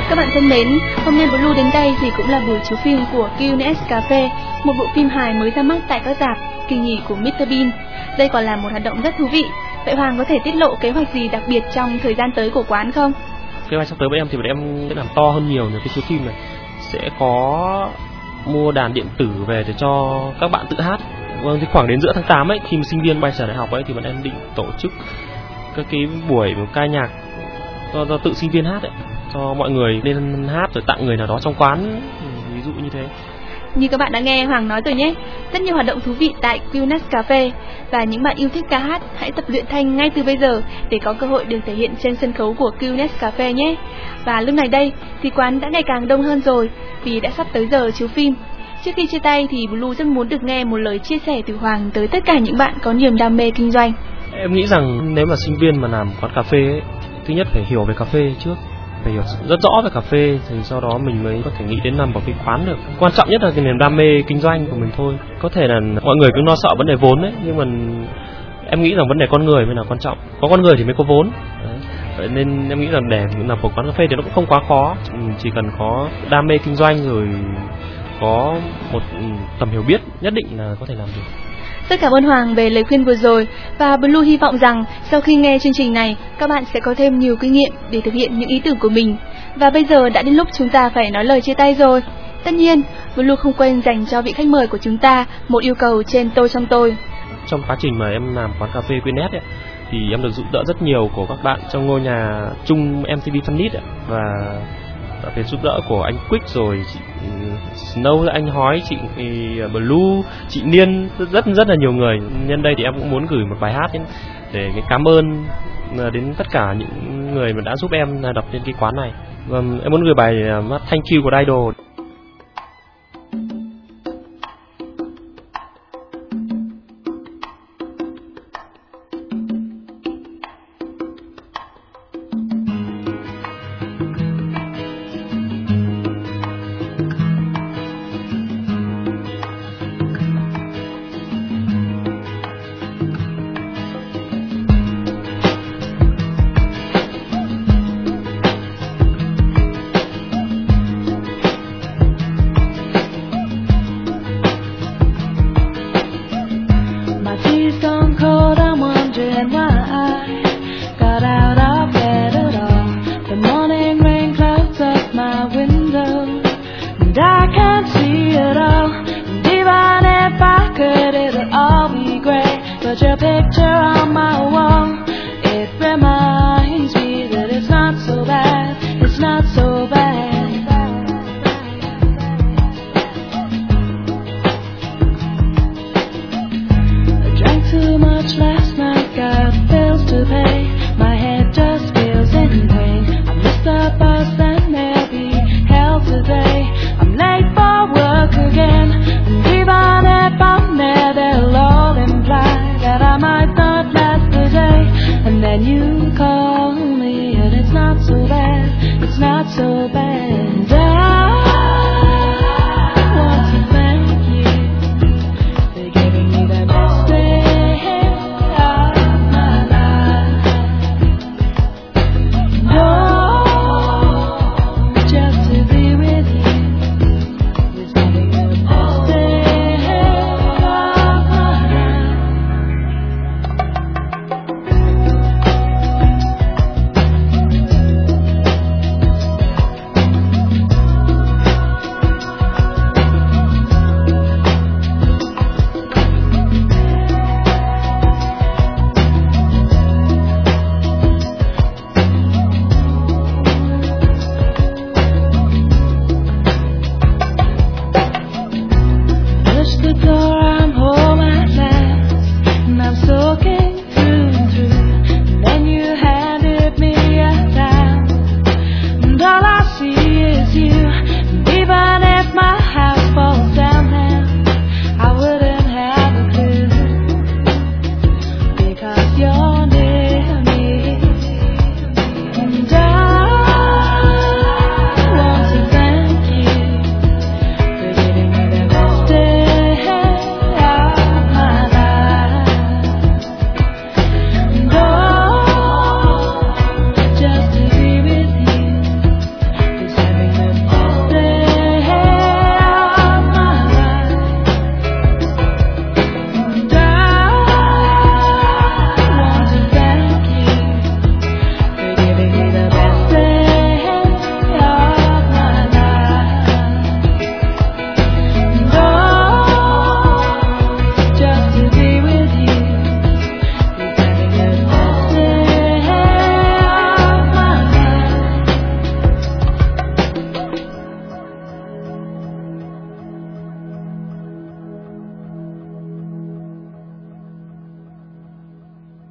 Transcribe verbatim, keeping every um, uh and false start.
Các bạn thân mến, hôm nay Blue đến đây thì cũng là buổi chiếu phim của Q N S Cafe, một bộ phim hài mới ra mắt tại các rạp kỳ nghỉ của mít tơ Bean. Đây còn là một hoạt động rất thú vị. Vậy Hoàng có thể tiết lộ kế hoạch gì đặc biệt trong thời gian tới của quán không? Kế hoạch sắp tới với em thì bọn em sẽ làm to hơn nhiều những cái chiếu phim này. Sẽ có mua đàn điện tử về để cho các bạn tự hát. Vâng, thì khoảng đến giữa tháng tám ấy, khi mà sinh viên bay trở đại học ấy, thì bọn em định tổ chức các cái buổi ca nhạc do, do tự sinh viên hát ấy, cho mọi người lên hát rồi tặng người nào đó trong quán, ví dụ như thế. Như các bạn đã nghe Hoàng nói rồi nhé, rất nhiều hoạt động thú vị tại Q N S Cafe, và những bạn yêu thích ca hát hãy tập luyện thanh ngay từ bây giờ để có cơ hội được thể hiện trên sân khấu của Q N S Cafe nhé. Và lúc này đây thì quán đã ngày càng đông hơn rồi vì đã sắp tới giờ chiếu phim. Trước khi chia tay thì Blue rất muốn được nghe một lời chia sẻ từ Hoàng tới tất cả những bạn có niềm đam mê kinh doanh. Em nghĩ rằng nếu mà sinh viên mà làm quán cà phê ấy, thứ nhất phải hiểu về cà phê trước, phải hiểu rất rõ về cà phê, thì sau đó mình mới có thể nghĩ đến làm một cái quán được. Quan trọng nhất là cái niềm đam mê kinh doanh của mình thôi. Có thể là mọi người cứ lo sợ vấn đề vốn đấy, nhưng mà em nghĩ rằng vấn đề con người mới là quan trọng. Có con người thì mới có vốn. Đấy. Vậy nên em nghĩ rằng để làm một quán cà phê thì nó cũng không quá khó, chỉ cần có đam mê kinh doanh rồi có một tầm hiểu biết nhất định là có thể làm được. Rất cảm ơn Hoàng về lời khuyên vừa rồi, và Blue hy vọng rằng sau khi nghe chương trình này, các bạn sẽ có thêm nhiều kinh nghiệm để thực hiện những ý tưởng của mình. Và bây giờ đã đến lúc chúng ta phải nói lời chia tay rồi. Tất nhiên, Blue không quên dành cho vị khách mời của chúng ta một yêu cầu trên tôi trong tôi. Trong quá trình mà em làm quán cà phê Q N S ấy, thì em được giúp đỡ rất nhiều của các bạn trong ngôi nhà chung em tê vê Funit ấy, và về giúp đỡ của anh Quick rồi chị Snow, anh Hói, chị Blue, chị Niên, rất rất là nhiều người. Nhân đây thì em cũng muốn gửi một bài hát đến để cảm ơn đến tất cả những người mà đã giúp em đập lên cái quán này. Và em muốn gửi bài Thank You của Idol. Put your picture on my wall. It reminds me that it's not so bad. It's not so bad. I drank too much last night, got bills to pay. My head just feels in pain. I missed the bus and there'll be hell today. I'm late for work again, and even if I'm there, they'll all imply that I might not last the day. And then you call me and it's not so bad, it's not so bad.